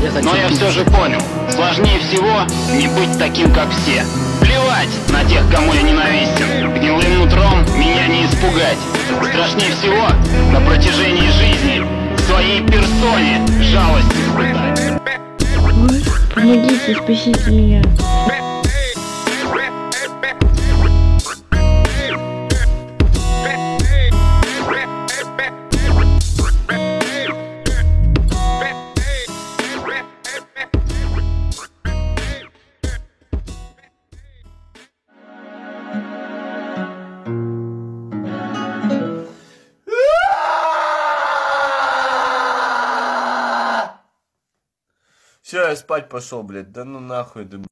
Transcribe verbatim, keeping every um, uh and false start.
Но я все же понял, сложнее всего не быть таким, как все. Плевать на тех, кому я ненавистен. Гнилым нутром меня не испугать. Страшнее всего на протяжении жизни своей персоне жалость испытать. Помогите, спасите меня. Все, я спать пошел, блядь. Да ну нахуй, да.